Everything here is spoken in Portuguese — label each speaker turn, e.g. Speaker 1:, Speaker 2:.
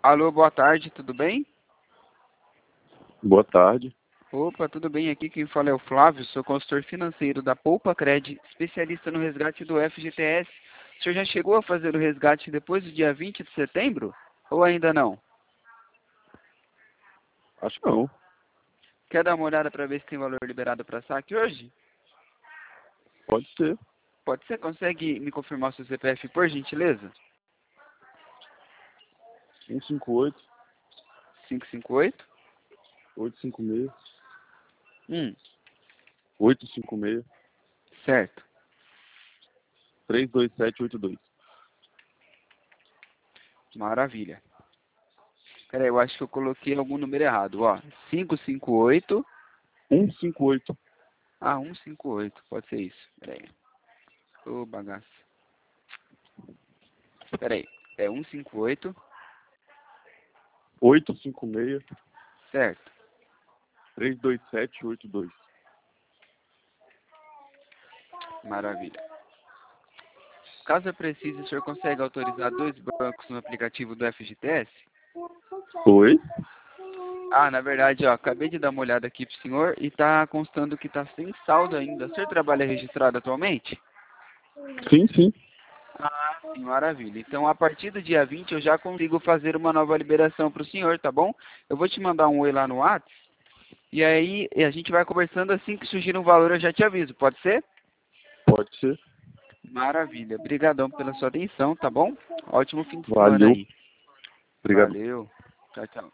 Speaker 1: Alô, boa tarde, tudo bem?
Speaker 2: Boa tarde.
Speaker 1: Opa, tudo bem? Aqui quem fala é o Flávio, sou consultor financeiro da Poupa Cred, especialista no resgate do FGTS. O senhor já chegou a fazer o resgate depois do dia 20 de setembro? Ou ainda não?
Speaker 2: Acho que não.
Speaker 1: Quer dar uma olhada para ver se tem valor liberado para saque hoje?
Speaker 2: Pode ser.
Speaker 1: Pode ser? Consegue me confirmar o seu CPF, por gentileza?
Speaker 2: 158
Speaker 1: 558?
Speaker 2: 856
Speaker 1: Hum,
Speaker 2: 856
Speaker 1: certo.
Speaker 2: 32782.
Speaker 1: Maravilha. Peraí, eu acho que eu coloquei algum número errado, ó. 558.
Speaker 2: 158
Speaker 1: Ah, 158, pode ser isso. Peraí. Ô, bagaço. Peraí, é 158,
Speaker 2: 856
Speaker 1: certo.
Speaker 2: 32782.
Speaker 1: Maravilha. Caso eu precise, o senhor consegue autorizar dois bancos no aplicativo do FGTS?
Speaker 2: Oi?
Speaker 1: Ah, na verdade, ó, acabei de dar uma olhada aqui pro senhor e tá constando que tá sem saldo ainda. O senhor trabalha registrado atualmente?
Speaker 2: Sim, sim.
Speaker 1: Ah, sim, maravilha. Então, a partir do dia 20, eu já consigo fazer uma nova liberação pro senhor, tá bom? Eu vou te mandar um oi lá no WhatsApp e aí a gente vai conversando assim que surgir um valor, eu já te aviso, pode ser?
Speaker 2: Pode ser.
Speaker 1: Maravilha. Obrigadão pela sua atenção, tá bom? Ótimo fim de semana
Speaker 2: Valeu.
Speaker 1: aí.
Speaker 2: Obrigado.
Speaker 1: Valeu. Tchau, tchau.